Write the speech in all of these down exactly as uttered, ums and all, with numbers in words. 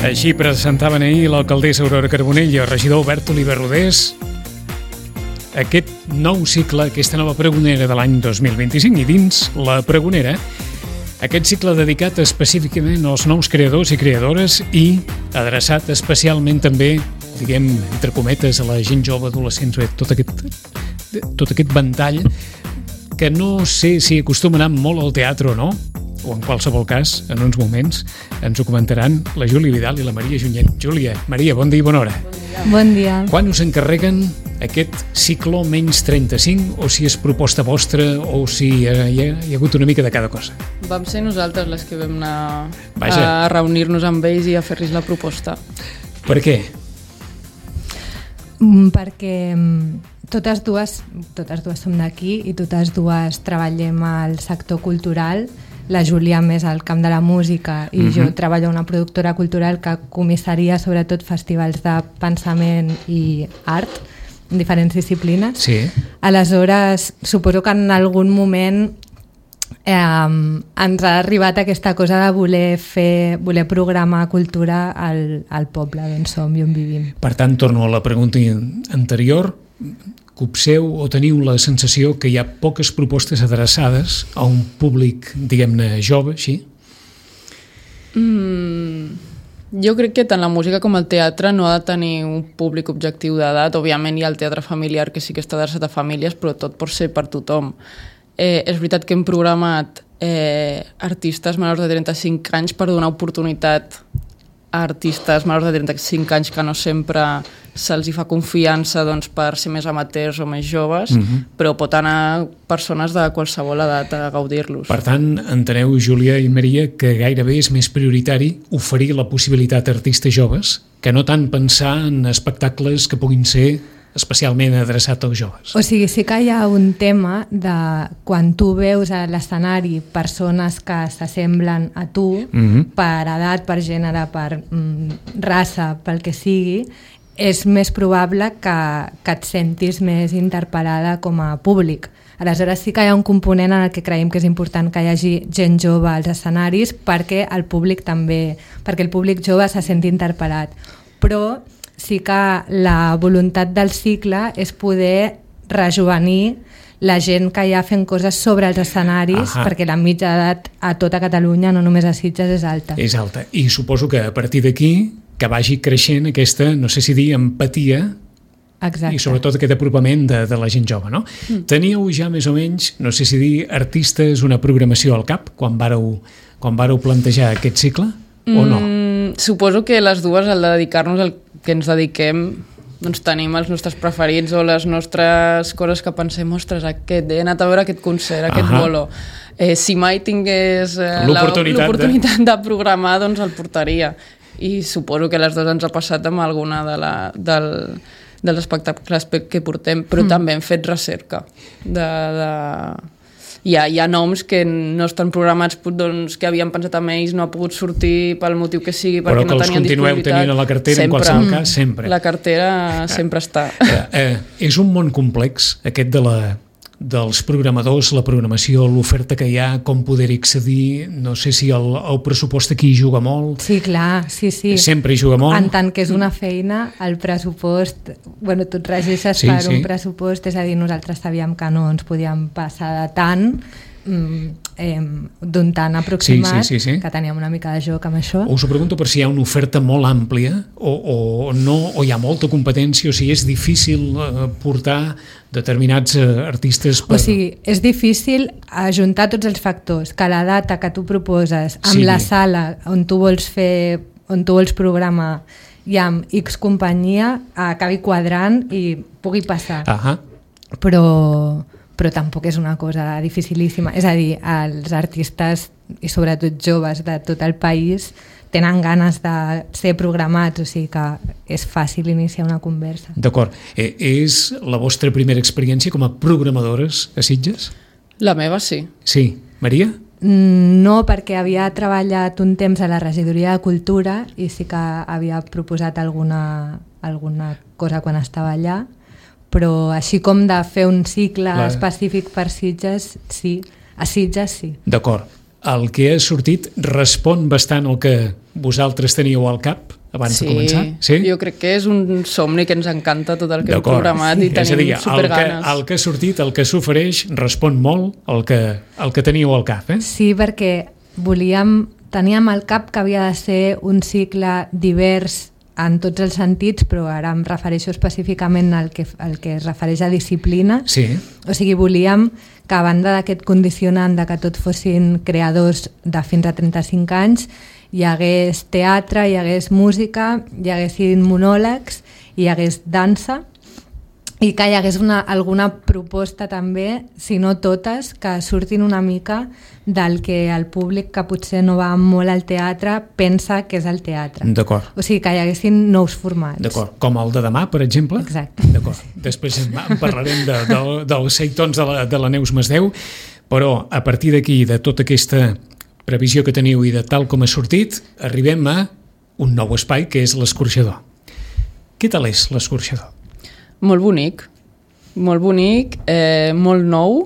Així presentaven ahir l'alcaldessa Aurora Carbonell i el regidor Albert Oliver Rodés aquest nou cicle, aquesta nova pregonera de l'any dos mil vint-i-cinc, i dins la pregonera aquest cicle dedicat específicament als nous creadors i creadores i adreçat especialment també, diguem, entre cometes, a la gent jove, adolescents, bé, tot aquest, tot aquest ventall que no sé si acostuma a anar molt al teatre o no, o en qualsevol cas, en uns moments, ens ho comentaran la Júlia Vidal i la Maria Junyent. Júlia, Maria, bon dia i bona hora. Bon dia. Quan us encarreguen aquest ciclo menys trenta-cinc, o si és proposta vostra, o si hi ha, hi ha, hi ha hagut una mica de cada cosa? Vam ser nosaltres les que vam anar Vaja. a reunir-nos amb ells i a fer-los la proposta. Per què? Mm, perquè totes dues, totes dues som d'aquí i totes dues treballem al sector cultural. La Júlia més al camp de la música i uh-huh. jo treballo a una productora cultural que comissaria sobretot festivals de pensament i art en diferents disciplines. Sí. Aleshores, suposo que en algun moment eh, ens ha arribat aquesta cosa de voler fer, voler programar cultura al, al poble d'on som i on vivim. Per tant, torno a la pregunta anterior. Copseu o teniu la sensació que hi ha poques propostes adreçades a un públic, diguem-ne, jove, així? Mm, jo crec que tant la música com el teatre no ha de tenir un públic objectiu d'edat. Òbviament hi ha el teatre familiar que sí que està adreçat a famílies, però tot pot ser per tothom. Eh, és veritat que hem programat eh, artistes menors de trenta-cinc anys per donar oportunitat a artistes menors de trenta-cinc anys que no sempre se'ls hi fa confiança doncs, per ser més amateurs o més joves, uh-huh. però pot anar persones de qualsevol edat a gaudir-los. Per tant, enteneu, Júlia i Maria, que gairebé és més prioritari oferir la possibilitat a artistes joves que no tant pensar en espectacles que puguin ser especialment adreçat als joves. O sigui, sí que hi ha un tema de quan tu veus a l'escenari persones que s'assemblen a tu, mm-hmm. per edat, per gènere, per mm, raça, pel que sigui, és més probable que, que et sentis més interpel·lada com a públic. Aleshores sí que hi ha un component en el que creiem que és important que hi hagi gent jove als escenaris perquè el públic també, perquè el públic jove se senti interpel·lat. Però sí que la voluntat del cicle és poder rejovenir la gent que hi ha fent coses sobre els escenaris, Aha. perquè la mitja edat a tota Catalunya, no només a Sitges, és alta. És alta. I suposo que a partir d'aquí que vagi creixent aquesta, no sé si dir, empatia. Exacte. I sobretot aquest apropament de, de la gent jove, no? Mm. Teníeu ja més o menys, no sé si dir, artistes, una programació al cap quan vàreu, quan vàreu plantejar aquest cicle, mm, o no? Suposo que les dues, al dedicar-nos al que ens dediquem, doncs tenim els nostres preferits o les nostres coses que pensem, ostres, aquest, he anat a veure aquest concert, aquest uh-huh. bolo. Eh, si mai tingués eh, l'oportunitat, l'oportunitat de... de programar, doncs el portaria. I suposo que les dues ens ha passat amb alguna de la, del, dels espectacles que portem, però mm. també hem fet recerca de... de... Hi ha, hi ha noms que no estan programats, doncs, que havien pensat en ells, no ha pogut sortir pel motiu que sigui, perquè no tenien disponibilitat. Però que els continueu tenint a la cartera, sempre, en qualsevol cas, sempre. La cartera sempre està. Eh, eh, és un món complex, aquest de la, dels programadors, la programació, l'oferta que hi ha, com poder-hi accedir, no sé si el, el pressupost aquí hi juga molt. Sí, clar, sí, sí. Sempre hi juga molt. En tant que és una feina, el pressupost, bueno, tu et regeixes sí, per sí. un pressupost, és a dir, nosaltres sabíem que no ens podíem passar de tant, eh, d'un tant aproximat, sí, sí, sí, sí. que teníem una mica de joc amb això. Us ho pregunto per si hi ha una oferta molt àmplia o, o, no, o hi ha molta competència, o si és difícil eh, portar determinats eh, artistes per... O sigui, és difícil ajuntar tots els factors, que la data que tu proposes amb sí. la sala on tu vols fer, on tu vols programar i amb X companyia acabi quadrant i pugui passar. Ahà. Però... però tampoc és una cosa dificilíssima. És a dir, els artistes, i sobretot joves de tot el país, tenen ganes de ser programats, o sigui que és fàcil iniciar una conversa. D'acord. Eh, és la vostra primera experiència com a programadores a Sitges? La meva sí. Sí. Maria? No, perquè havia treballat un temps a la regidoria de cultura i sí que havia proposat alguna, alguna cosa quan estava allà, però així com de fer un cicle la... específic per Sitges, sí. A Sitges, sí. D'acord. el que ha sortit respon bastant al que vosaltres teníeu al cap abans sí, de començar? Sí, jo crec que és un somni que ens encanta tot el que hem programat i tenim dir, superganes. El que, el que ha sortit, el que s'ofereix, respon molt al que, al que teníeu al cap, eh? Sí, perquè volíem, teníem al cap que havia de ser un cicle divers en tots els sentits, però ara em refereixo específicament al que, al que es refereix a disciplina. Sí. O sigui, volíem que a banda d'aquest condicionant de que tots fossin creadors de fins a trenta-cinc anys, hi hagués teatre, hi hagués música, hi haguessin monòlegs, hi hagués dansa, i que hi hagués una, alguna proposta també, si no totes, que surtin una mica del que el públic que potser no va molt al teatre pensa que és el teatre. D'acord. O sigui, que hi haguessin nous formats. D'acord, com el de demà, per exemple? Exacte. D'acord. Després en parlarem de, de, dels seitons de la, de la Neus Masdeu, però a partir d'aquí, de tota aquesta previsió que teniu i de tal com ha sortit, arribem a un nou espai que és l'Escorxador. Què tal és l'Escorxador? Molt bonic, molt bonic, eh, molt nou,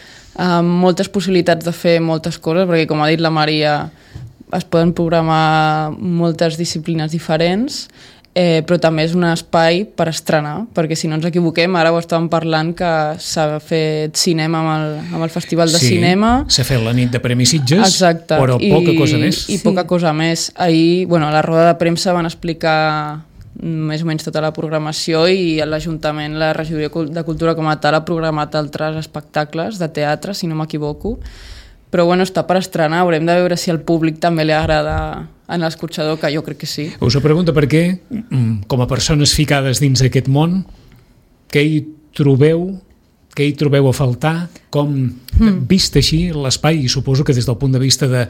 amb moltes possibilitats de fer moltes coses, perquè com ha dit la Maria, es poden programar moltes disciplines diferents, eh, però també és un espai per estrenar, perquè si no ens equivoquem, ara ho estàvem parlant que s'ha fet cinema amb el, amb el Festival de sí, Cinema. S'ha fet la nit de Premis Sitges, exacte, però i, poca cosa més. I sí. poca cosa més. Ahir, bueno, a la roda de premsa van explicar més o menys tota la programació i l'Ajuntament, la Regidoria de Cultura com a tal, ha programat altres espectacles de teatre, si no m'equivoco. Però bueno, està per estrenar, haurem de veure si al públic també li agrada en l'Escorxador, que jo crec que sí. Us ho pregunto perquè, com a persones ficades dins aquest món, què hi trobeu, què hi trobeu a faltar, com mm. vist així l'espai, i suposo que des del punt de vista de,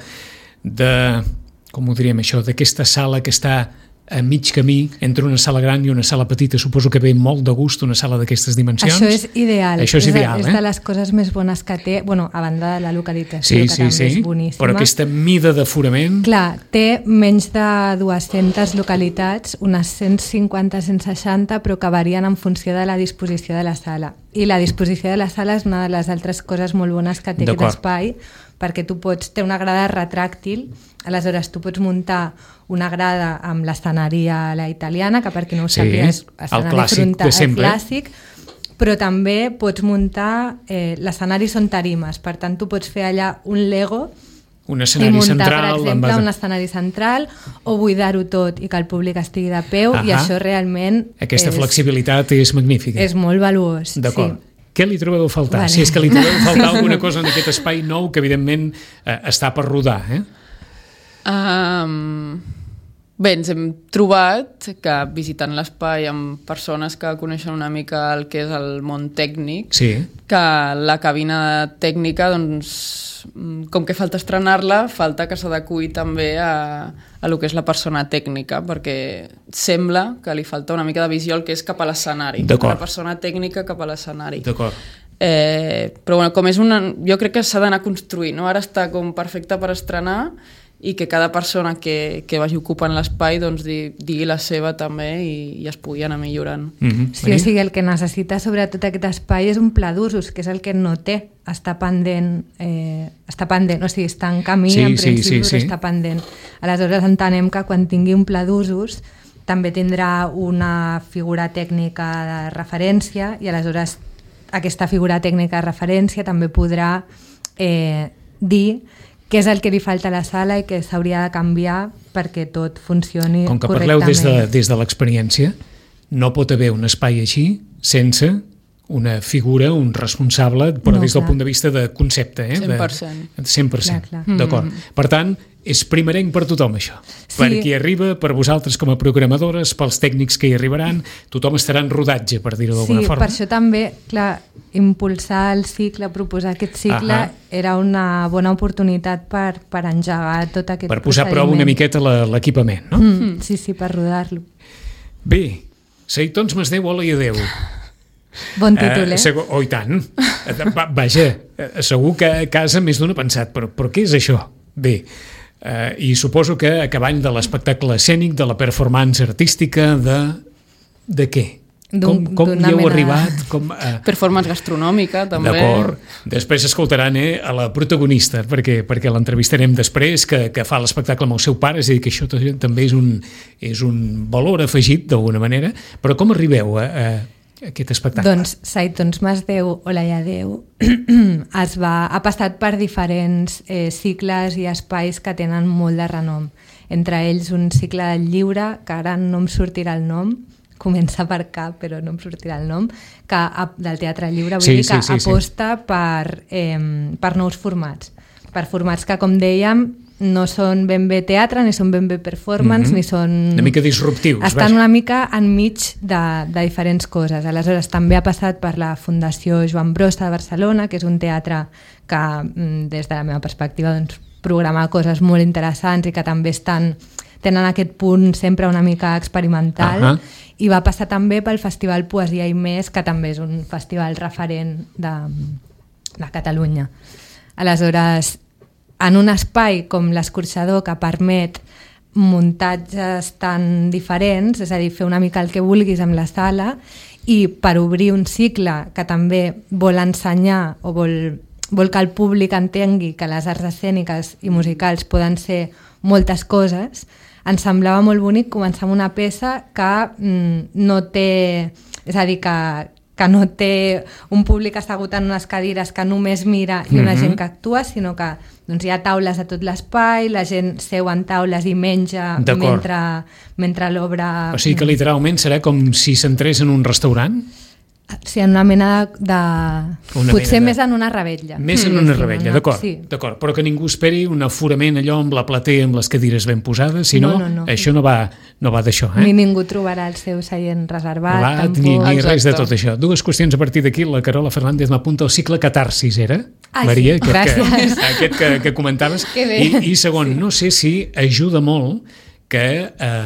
de com ho diríem això, d'aquesta sala que està a mig camí entre una sala gran i una sala petita, suposo que ve molt de gust una sala d'aquestes dimensions. Això és ideal. Això és, és ideal, és eh? de les coses més bones que té, bueno, a banda de la localització, sí, que sí, també sí. és boníssima. Però aquesta mida d'aforament... Clar, té menys de dues-centes localitats, unes cent cinquanta a cent seixanta, però que varien en funció de la disposició de la sala. I la disposició de la sala és una de les altres coses molt bones que té aquest espai, perquè tu pots, té una grada retràctil, aleshores tu pots muntar una grada amb l'escenari a la italiana, que per qui no ho sí, sàpiga és escenari frontal, el clàssic, però també pots muntar, eh, l'escenari són tarimes, per tant tu pots fer allà un Lego un escenari i muntar, central, per exemple, amb... un escenari central o buidar-ho tot i que el públic estigui de peu. Ahà. I això realment... Aquesta és, flexibilitat és magnífica. És molt valuós. D'acord. Sí. Què li trobeu a faltar? Vale. Si és que li trobeu a faltar alguna cosa en aquest espai nou que evidentment eh, està per rodar, eh? Um, bé, ens hem trobat que visitant l'espai amb persones que coneixen una mica el que és el món tècnic, sí. que la cabina tècnica, doncs, com que falta estrenar-la, falta que s'adequi també a, a lo que és la persona tècnica, perquè sembla que li falta una mica de visió el que és cap a l'escenari. La persona tècnica cap a l'escenari. D'acord. Eh, però bueno, com és una... Jo crec que s'ha d'anar construint, no? Ara està com perfecte per estrenar i que cada persona que, que vagi ocupant l'espai doncs, di, digui la seva també i, i es pugui anar millorant. Mm-hmm. Sí, o sigui, el que necessita sobretot aquest espai és un pla d'usos, que és el que no té. Està pendent, eh, està pendent, o sigui, està en camí, sí, en principi, sí, sí, però sí. està pendent. Aleshores entenem que quan tingui un pla d'usos també tindrà una figura tècnica de referència i aleshores aquesta figura tècnica de referència també podrà eh, dir què és el que li falta a la sala i que s'hauria de canviar perquè tot funcioni correctament. Com que parleu des de, des de l'experiència, no pot haver un espai així sense una figura, un responsable, però no, des del clar. Punt de vista de concepte. Eh? cent per cent. De, cent per cent, clar, clar. d'acord. Mm-hmm. Per tant, és primerenc per tothom això. Sí. Per qui arriba, per vosaltres com a programadores, pels tècnics que hi arribaran, tothom estarà en rodatge, per dir-ho d'alguna sí, forma. Sí, per això també, clar, impulsar el cicle, proposar aquest cicle, uh-huh. era una bona oportunitat per, per engegar tot aquest per posar a prova una miqueta l'equipament, no? Mm, sí, sí, per rodar-lo. Bé, Seitons Masdeu, hola i adeu. Bon títol, eh? eh segur, oh, i tant. Vaja, segur que a casa més d'un ha pensat, però, però què és això? Bé, eh, i suposo que a cavall de l'espectacle escènic, de la performance artística, de... de què? Com, com hi heu arribat? Com, uh... Performance gastronòmica, també. D'acord. Després escoltaran eh, a la protagonista, perquè, perquè l'entrevistarem després, que, que fa l'espectacle amb el seu pare, és a dir, que això també és un, és un valor afegit, d'alguna manera. Però com arribeu a, a aquest espectacle? Doncs Sait, doncs Masdeu, Olaya Déu, es va, ha passat per diferents eh, cicles i espais que tenen molt de renom. Entre ells un cicle del lliure, que ara no em sortirà el nom, comença per cap, però no em sortirà el nom, que, del Teatre Lliure, vull sí, dir que sí, sí, aposta sí. Per, eh, per nous formats, per formats que, com dèiem, no són ben bé teatre, ni són ben bé performance, mm-hmm. ni són... Una mica disruptius. Estan vaja. Una mica enmig de, de diferents coses. Aleshores, també ha passat per la Fundació Joan Brossa de Barcelona, que és un teatre que, des de la meva perspectiva, doncs, programa coses molt interessants i que també estan, tenen aquest punt sempre una mica experimental. Uh-huh. I va passar també pel Festival Poesia i Més, que també és un festival referent de, de Catalunya. Aleshores, en un espai com l'Escorxador, que permet muntatges tan diferents, és a dir, fer una mica el que vulguis amb la sala, i per obrir un cicle que també vol ensenyar o vol, vol que el públic entengui que les arts escèniques i musicals poden ser moltes coses, ens semblava molt bonic començar amb una peça que mm, no té... És a dir, que, que no té un públic assegut en unes cadires que només mira i una mm-hmm. gent que actua, sinó que doncs, hi ha taules a tot l'espai, la gent seu en taules i menja mentre, mentre l'obra... O sigui que literalment serà com si s'entrés en un restaurant? Sí, en una mena de... Una potser mena de... més en una rebetlla. Més en una rebetlla, d'acord. Sí. D'acord. Però que ningú esperi un aforament allò amb la platea, amb les cadires ben posades, si no, no, no, no. això no va, no va d'això. Eh? Ni ningú trobarà el seu seient reservat. Va, tampoc. Ni, ni res de tot això. Dues qüestions a partir d'aquí. La Carola Fernández m'apunta el cicle Catarsis, era? Ah, Maria, sí. aquest, que, aquest que, que comentaves. I, I segon, sí. no sé si ajuda molt que eh,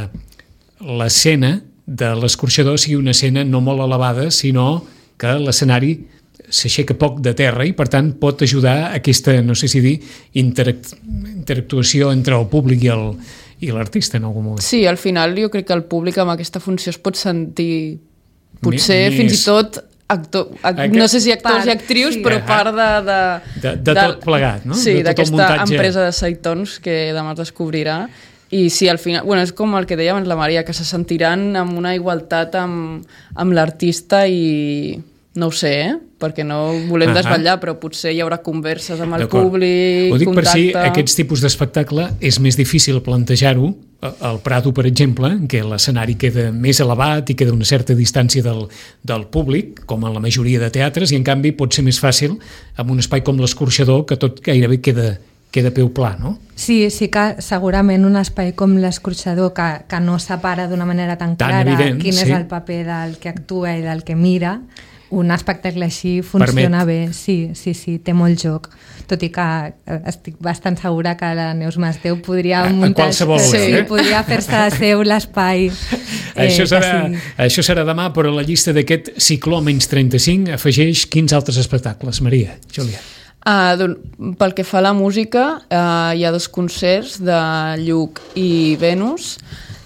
l'escena de l'Escorxador sigui una escena no molt elevada, sinó que l'escenari s'aixeca poc de terra i per tant pot ajudar a aquesta, no sé si dir, interact interactuació entre el públic i el i l'artista en algun moment. Sí, al final jo crec que el públic amb aquesta funció es pot sentir potser mi, mi fins és... i tot actor, act, Aquest... no sé si actors part, i actrius, sí. però uh-huh. part de... De, de, de, de tot plegat, no? Sí, d'aquesta muntatge... empresa de Saitons que demà es descobrirà. I sí, al final, bueno, és com el que deia abans la Maria, que se sentiran amb una igualtat amb, amb l'artista i no ho sé, eh? Perquè no volem uh-huh. desvetllar, però potser hi haurà converses amb el públic, ho dic contacte... per si aquests tipus d'espectacle és més difícil plantejar-ho al Prado, per exemple, en què l'escenari queda més elevat i queda una certa distància del, del públic, com en la majoria de teatres, i en canvi pot ser més fàcil amb un espai com l'Escorxador, que tot gairebé queda... queda peu pla, no? Sí, sí que segurament un espai com l'Escorxador que, que no separa d'una manera tan, tan clara evident, quin sí. és el paper del que actua i del que mira, un espectacle així funciona Permet. bé, sí, sí, sí, té molt joc, tot i que estic bastant segura que la Neus Masdeu podria muntar... Sí, eh? podria fer-se seu l'espai. Eh, això, serà, sí. això serà demà, però a la llista d'aquest cicló menys trenta-cinc afegeix quins altres espectacles, Maria, Júlia? Uh, doncs, pel que fa a la música, uh, hi ha dos concerts de Lluc i Venus.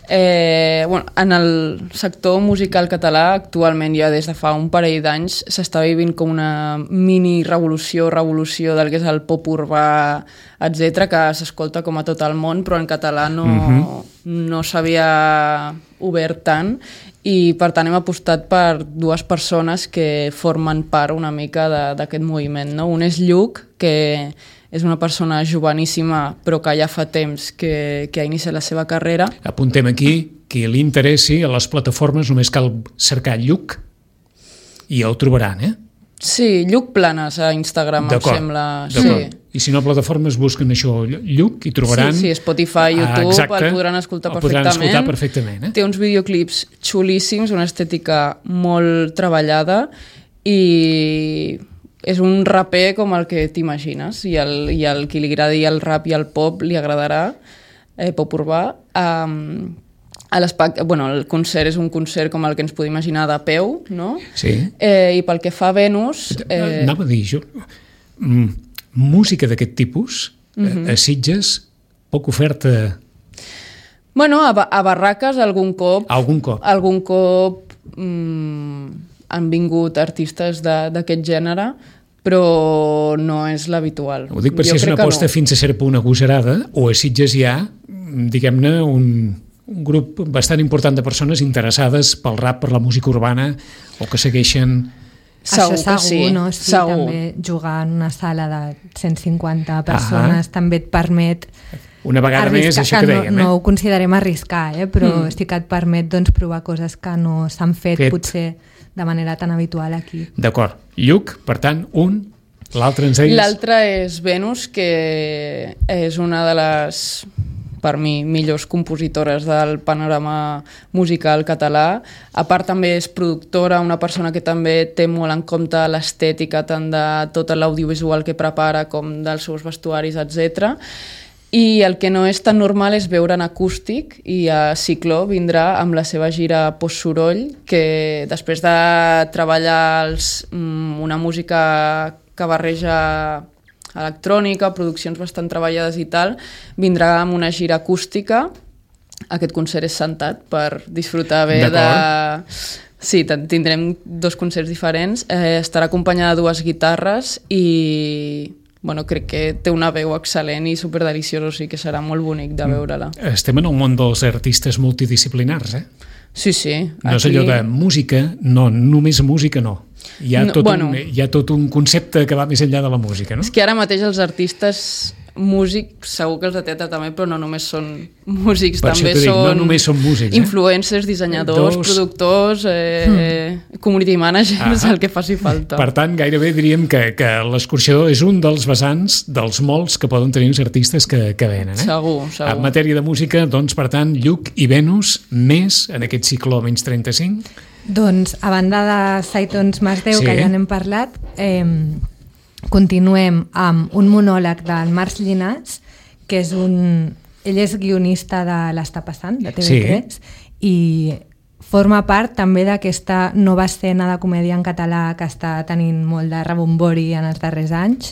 Eh, bueno, en el sector musical català actualment ja des de fa un parell d'anys s'està vivint com una mini revolució, revolució del que és el pop urbà, etcètera, que s'escolta com a tot el món, però en català no, mm-hmm. no s'havia obert tant. I per tant hem apostat per dues persones que formen part una mica d'aquest moviment, no? Un és Lluc, que és una persona joveníssima però que ja fa temps que, que ha iniciat la seva carrera. Apuntem aquí, qui li interessi a les plataformes només cal cercar Lluc i ja ho trobaran, eh? Sí, Lluc Planes a Instagram, em sembla. Sí. I si no, plataformes busquen això, Lluc, i trobaran... Sí, sí, Spotify, YouTube, ah, el podran escoltar el perfectament. Podran escoltar perfectament, eh? Té uns videoclips xulíssims, una estètica molt treballada i és un raper com el que t'imagines, i el, i el qui li agradi el rap i el pop li agradarà, eh, pop urbà. Um, a bueno, el concert és un concert com el que ens podem imaginar de peu, no? Sí. Eh, I pel que fa a Venus... Eh... Anava a dir, jo... Mm, música d'aquest tipus, uh-huh. a Sitges, poc oferta... Bueno, a, a Barraques algun cop... Algun cop. Algun cop mm, han vingut artistes d'aquest gènere, però no és l'habitual. Ho dic per jo si és una aposta no. fins a cert punt agosarada, o a Sitges hi ha, diguem-ne, un, un grup bastant important de persones interessades pel rap, per la música urbana, o que segueixen... Segur Això segur, sí. no? Sí, segur. També jugar en una sala de cent cinquanta persones ah també et permet... Una vegada arriscar, més, això que, que dèiem. No, eh? no ho considerem arriscar, eh? Però mm. sí que et permet doncs, provar coses que no s'han fet, fet potser de manera tan habitual aquí. D'acord. Lluc, per tant, un... L'altre ens deies... L'altre és Venus, que és una de les... per mi, millors compositores del panorama musical català. A part també és productora, una persona que també té molt en compte l'estètica tant de tot l'audiovisual que prepara com dels seus vestuaris, etcètera. I el que no és tan normal és veure en acústic, i a Cicló vindrà amb la seva gira Post-Soroll, que després de treballar els, una música que barreja electrònica, produccions bastant treballades i tal, vindrà amb una gira acústica. Aquest concert és sentat per disfrutar bé de... Sí, tindrem dos concerts diferents. Eh, estarà acompanyada de dues guitarres i... Bueno, crec que té una veu excel·lent i superdeliciosa, o sigui que serà molt bonic de veure-la. Estem en un món dels artistes multidisciplinars, eh? Sí, sí. No és allò de música, no, només música no. Hi ha, tot no, bueno, un, hi ha tot un concepte que va més enllà de la música, no? És que ara mateix els artistes músics, segur que els de teatre també, però no només són músics, per també dic, són, no només són músics, eh? influencers, dissenyadors, Dos... productors, eh, mm. community managers, ah, el que faci falta. Per tant, gairebé diríem que, que l'escorxador és un dels vessants dels molts que poden tenir els artistes que, que venen. Eh? Segur, segur. En matèria de música, doncs, per tant, Lluc i Venus, més en aquest cicló menys trenta-cinc. Doncs, a banda de Saitons Mas Déu, sí, que ja n'hem parlat, eh, continuem amb un monòleg del Marc Llinàs, que és un... Ell és guionista de l'Està passant, de T V tres, sí, i forma part també d'aquesta nova escena de comèdia en català que està tenint molt de rebombori en els darrers anys,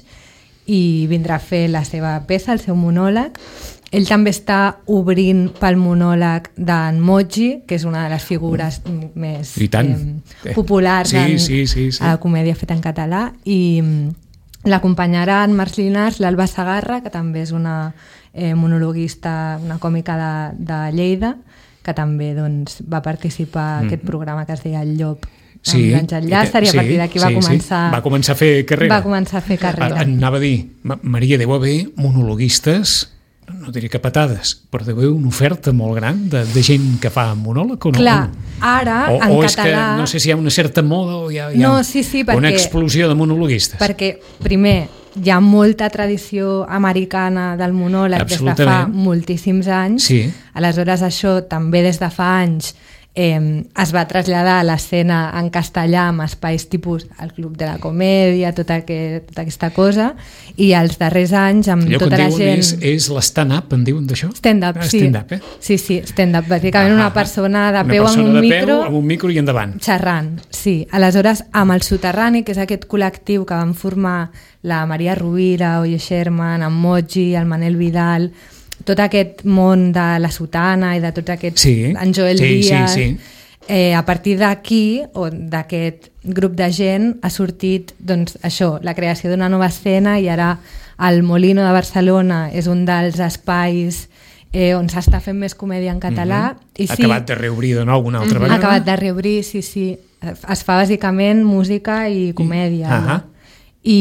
i vindrà a fer la seva peça, el seu monòleg. Ell també està obrint pel monòleg d'en Moji, que és una de les figures més eh, populars sí, en, sí, sí, sí. a la comèdia feta en català, i l'acompanyarà en Marc Llinàs, l'Alba Segarra, que també és una eh, monologuista, una còmica de, de Lleida, que també doncs, va participar en mm. aquest programa que es deia El Llop, sí, amb l'Àngel Llàcer, i a partir d'aquí sí, va començar... Sí. Va començar a fer carrera. Va començar a fer carrera. Anava a dir, Maria, deu haver monologuistes, no diré que patades, però deu haver una oferta molt gran de, de gent que fa monòleg o no? Clar, ara, o, en o català... és que no sé si hi ha una certa moda o hi ha, hi ha no, sí, sí, perquè, una explosió de monologuistes. Perquè, primer, hi ha molta tradició americana del monòleg des de fa moltíssims anys. Sí. Aleshores, això també des de fa anys eh, es va traslladar a l'escena en castellà amb espais tipus el Club de la Comèdia, tota, aquest, tota aquesta cosa, i els darrers anys amb allò tota la gent... És, és l'stand-up, en diuen d'això? Stand-up, sí. Stand-up, eh? Sí, sí, stand-up. Bàsicament ah, una persona de peu amb un de micro... peu, amb un micro i endavant. Xerrant, sí. Aleshores, amb el Soterrani, que és aquest col·lectiu que van formar la Maria Rovira, Oye Sherman, en Moji, el Manel Vidal... tot aquest món de la sotana i de tots aquests... Sí, en Joel sí, Díaz... Sí, sí. Eh, a partir d'aquí, o d'aquest grup de gent, ha sortit doncs, això, la creació d'una nova escena, i ara el Molino de Barcelona és un dels espais eh, on s'està fent més comèdia en català. Mm-hmm. I sí, acabat de reobrir de nou una altra mm-hmm. vegada. Acabat de reobrir, sí, sí. Es fa bàsicament música i comèdia. I, no? I,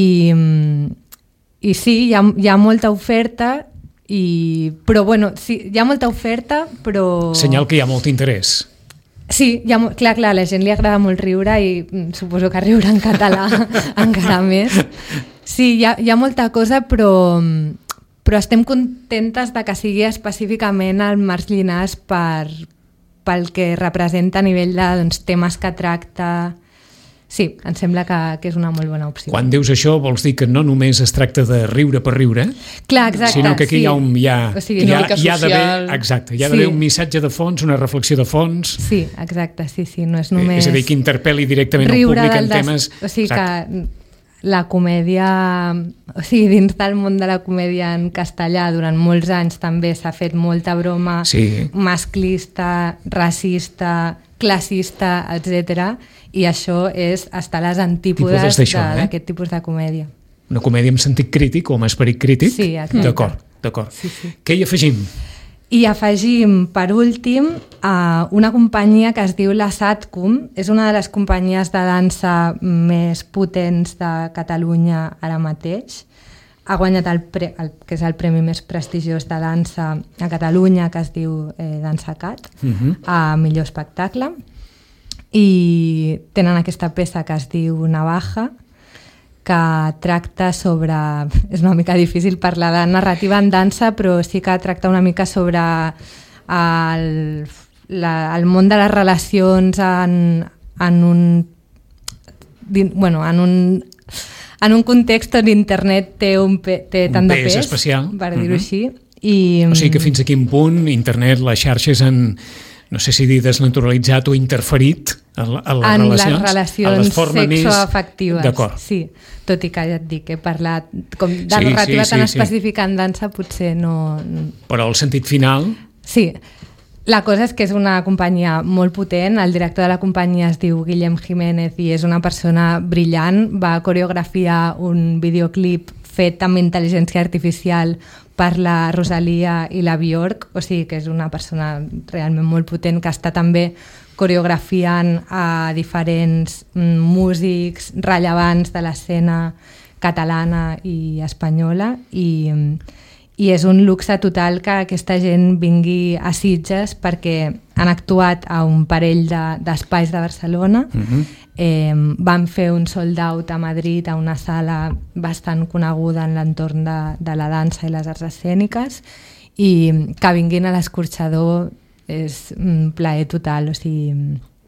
i sí, hi ha, hi ha molta oferta, i, però bueno, sí, hi ha molta oferta, però... Senyal que hi ha molt interès. Sí, ja, clar, clar, a la gent li agrada molt riure, i suposo que riure en català encara més. Sí, hi ha, hi ha molta cosa, però, però estem contentes de que sigui específicament el Marc Llinàs per, pel que representa a nivell de doncs, temes que tracta. Sí, em sembla que, que és una molt bona opció. Quan dius això vols dir que no només es tracta de riure per riure, clar, exacte, sinó que aquí sí. hi ha un... Hi ha, o sigui, hi ha, no. hi ha d'haver, exacte, hi ha d'haver sí. un missatge de fons, una reflexió de fons. Sí, exacte, sí, sí, no és només... És a dir, que interpel·li directament el públic en temes... O sigui exacte. que la comèdia... O sigui, dins del món de la comèdia en castellà durant molts anys també s'ha fet molta broma sí. masclista, racista... classista, etcètera. I això és estar a les antípodes d'aquest eh? tipus de comèdia. Una comèdia amb sentit crític o amb esperit crític? Sí, exacte. D'acord, d'acord. Sí, sí. Què hi afegim? I afegim, per últim, a una companyia que es diu la Satcom. És una de les companyies de dansa més potents de Catalunya ara mateix. Ha guanyat el, pre, el que és el premi més prestigiós de dansa a Catalunya, que es diu eh, Dansacat, uh-huh. a millor espectacle. I tenen aquesta peça que es diu Navaja, que tracta sobre... És una mica difícil parlar de narrativa en dansa, però sí que tracta una mica sobre el, la, el món de les relacions en, en un... Bueno, en un... en un context on internet té, un pe, té tant de pes, especial. Per dir-ho uh-huh. així. I... O sigui que fins a quin punt internet, les xarxes han, no sé si dir desnaturalitzat o interferit en, en les en relacions, les relacions sexoafectives. D'acord. Sí, tot i que ja et dic, he parlat com de sí, narrativa sí, tan sí, específica sí. en dansa, potser no... Però el sentit final... Sí, la cosa és que és una companyia molt potent, el director de la companyia es diu Guillem Jiménez i és una persona brillant, va coreografiar un videoclip fet amb intel·ligència artificial per la Rosalia i la Björk, o sigui que és una persona realment molt potent que està també coreografiant a diferents músics rellevants de l'escena catalana i espanyola i... I és un luxe total que aquesta gent vingui a Sitges perquè han actuat a un parell d'espais de, de Barcelona. Uh-huh. eh, van fer un sold out a Madrid a una sala bastant coneguda en l'entorn de, de la dansa i les arts escèniques i que vinguin a l'Escorxador és un plaer total, o sigui,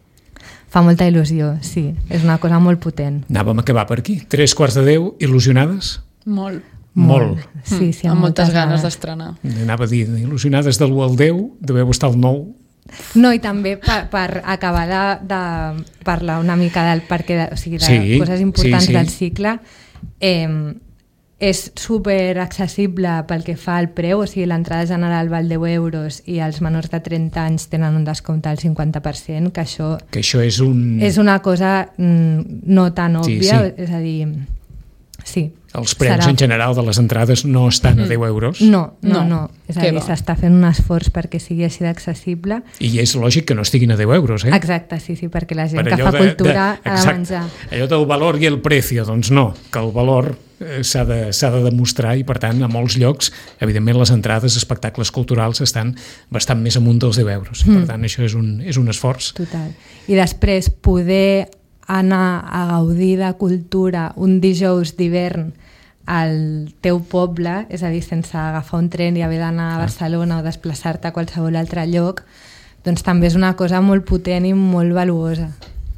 fa molta il·lusió, sí, és una cosa molt potent. Anàvem a acabar per aquí. Tres quarts de deu, il·lusionades? Molt. Molt. Sí, sí, amb, amb moltes ganes d'estrenar. Anava a dir, il·lusionades de l'u al deu, deveu estar al nou. No, i també per, per acabar de, de parlar una mica del perquè, de, o sigui, de sí, coses importants sí, sí. del cicle, eh, és super accessible pel que fa al preu, o sigui, l'entrada general val deu euros i els menors de trenta anys tenen un descompte del cinquanta per cent, que això, que això és, un... és una cosa mm, no tan òbvia, sí, sí. és a dir, sí. Els preus serà... en general de les entrades no estan a deu euros. No, no, no. no. És a dir, s'està fent un esforç perquè sigui així d'accessible. I és lògic que no estiguin a deu euros, eh? Exacte, sí, sí, perquè la gent per que fa de, cultura de, ha de menjar. Allò del valor i el precio, doncs no, que el valor eh, s'ha de, s'ha de demostrar i, per tant, a molts llocs, evidentment, les entrades a espectacles culturals estan bastant més amunt dels deu euros. Mm. Per tant, això és un, és un esforç. Total. I després poder anar a gaudir de cultura un dijous d'hivern al teu poble, és a dir, sense agafar un tren i haver d'anar a Barcelona o desplaçar-te a qualsevol altre lloc, doncs també és una cosa molt potent i molt valuosa.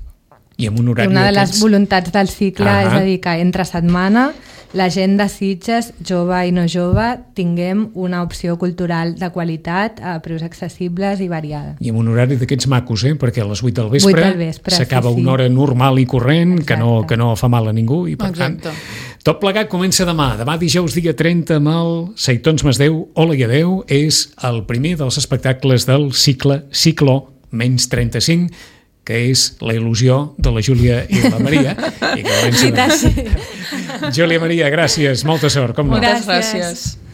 I amb un horari I una de les d'aquests... voluntats del cicle ah, és a dir que entre setmana la gent de Sitges, jove i no jove, tinguem una opció cultural de qualitat a preus accessibles i variada. I amb un horari d'aquests macos, eh? Perquè a les vuit del vespre, vespre s'acaba sí, sí. una hora normal i corrent, que no, que no fa mal a ningú, i per Exacte. tant, tot plegat comença demà. Demà dijous dia trenta amb el Seitons Masdeu, Hola i Adeu, és el primer dels espectacles del cicle Cicló menys trenta-cinc, que és la il·lusió de la Júlia i la Maria. I que comença demà. Júlia, Maria, gràcies, molta sort. Com no? Moltes gràcies.